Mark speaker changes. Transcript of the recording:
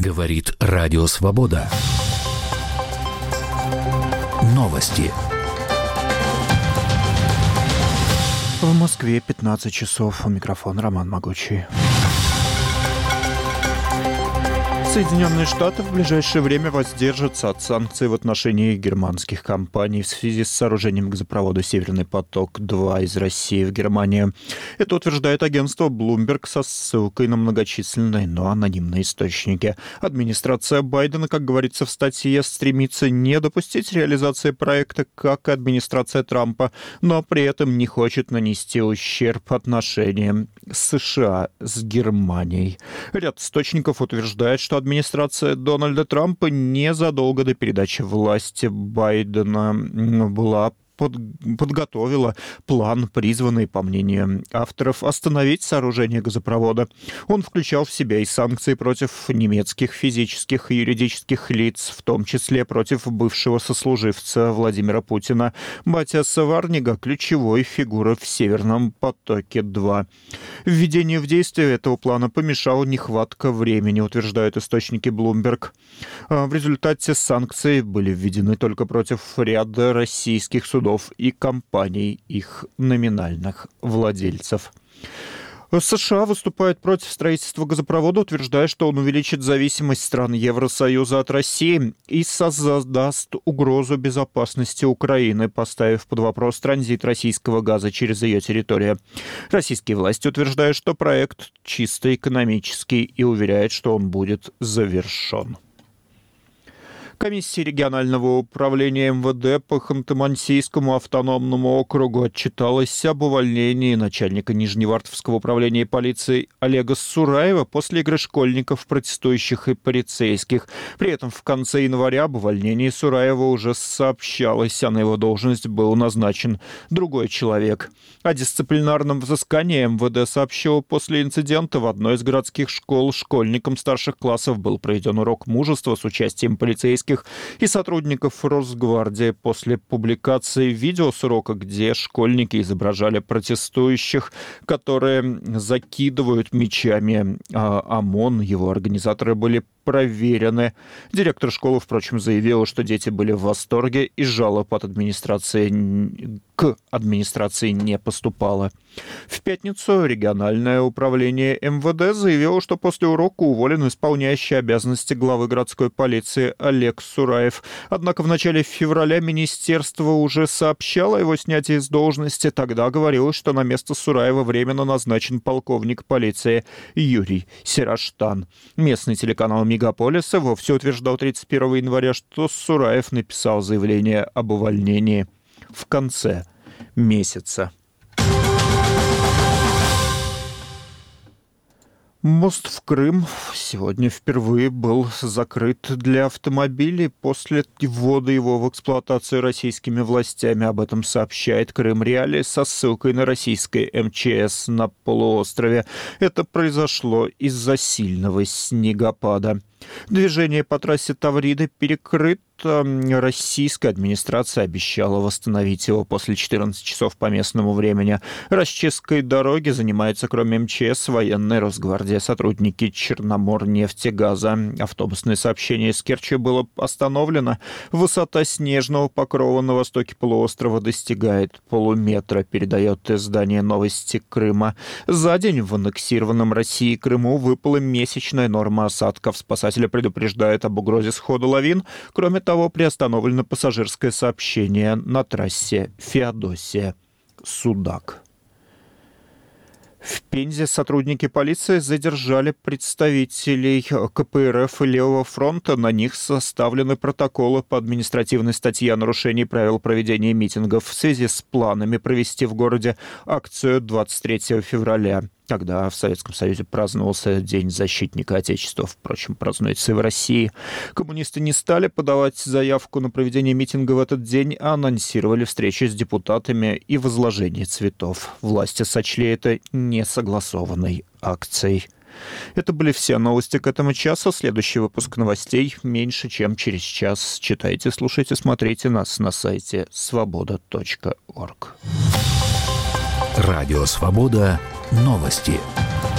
Speaker 1: Говорит Радио Свобода. Новости.
Speaker 2: В Москве 15 часов. У микрофона Роман Могучий. Соединенные Штаты в ближайшее время воздержатся от санкций в отношении германских компаний в связи с сооружением газопровода «Северный поток-2» из России в Германию. Это утверждает агентство Bloomberg со ссылкой на многочисленные, но анонимные источники. Администрация Байдена, как говорится в статье, стремится не допустить реализации проекта, как и администрация Трампа, но при этом не хочет нанести ущерб отношениям США с Германией. Ряд источников утверждает, что администрация Дональда Трампа незадолго до передачи власти Байдена подготовила план, призванный, по мнению авторов, остановить сооружение газопровода. Он включал в себя и санкции против немецких физических и юридических лиц, в том числе против бывшего сослуживца Владимира Путина Матиаса Варнига, ключевой фигуры в «Северном потоке-2». Введению в действие этого плана помешала нехватка времени, утверждают источники Bloomberg. В результате санкции были введены только против ряда российских судов и компаний, их номинальных владельцев. США выступает против строительства газопровода, утверждая, что он увеличит зависимость стран Евросоюза от России и создаст угрозу безопасности Украины, поставив под вопрос транзит российского газа через ее территорию. Российские власти утверждают, что проект чисто экономический и уверяют, что он будет завершен. Комиссия регионального управления МВД по Ханты-Мансийскому автономному округу отчиталась об увольнении начальника Нижневартовского управления полиции Олега Сураева после игры школьников, протестующих и полицейских. При этом в конце января об увольнении Сураева уже сообщалось, а на его должность был назначен другой человек. О дисциплинарном взыскании МВД сообщило после инцидента. В одной из городских школ школьникам старших классов был проведен урок мужества с участием полицейских и сотрудников Росгвардии. После публикации видео с урока, где школьники изображали протестующих, которые закидывают мячами ОМОН, его организаторы были проверены. Директор школы, впрочем, заявил, что дети были в восторге и жалоб от администрации к администрации не поступало. В пятницу региональное управление МВД заявило, что после урока уволен исполняющий обязанности главы городской полиции Олег Сураев. Однако в начале февраля министерство уже сообщало о его снятии с должности. Тогда говорилось, что на место Сураева временно назначен полковник полиции Юрий Сераштан. Местный телеканал «Мегаполис» вовсе утверждал 31 января, что Сураев написал заявление об увольнении в конце месяца. Мост в Крым сегодня впервые был закрыт для автомобилей после ввода его в эксплуатацию российскими властями. Об этом сообщает Крым Реалии со ссылкой на российское МЧС на полуострове. Это произошло из-за сильного снегопада. Движение по трассе Таврида перекрыто. Российская администрация обещала восстановить его после 14 часов по местному времени. Расчисткой дороги занимается, кроме МЧС, военная Росгвардия, сотрудники Черноморнефтегаза. Автобусное сообщение из Керчи было остановлено. Высота снежного покрова на востоке полуострова достигает полуметра, передает издание «Новости Крыма». За день в аннексированном Россией Крыму выпала месячная норма осадков. Спасатели предупреждают об угрозе схода лавин. Кроме того, приостановлено пассажирское сообщение на трассе Феодосия-Судак. В Пензе сотрудники полиции задержали представителей КПРФ и Левого фронта. На них составлены протоколы по административной статье о нарушении правил проведения митингов в связи с планами провести в городе акцию 23 февраля. Когда в Советском Союзе праздновался День защитника Отечества, впрочем, празднуется и в России. Коммунисты не стали подавать заявку на проведение митинга в этот день, а анонсировали встречи с депутатами и возложение цветов. Власти сочли это несогласованной акцией. Это были все новости к этому часу. Следующий выпуск новостей меньше, чем через час. Читайте, слушайте, смотрите нас на сайте svoboda.org.
Speaker 1: Радио «Свобода». Новости.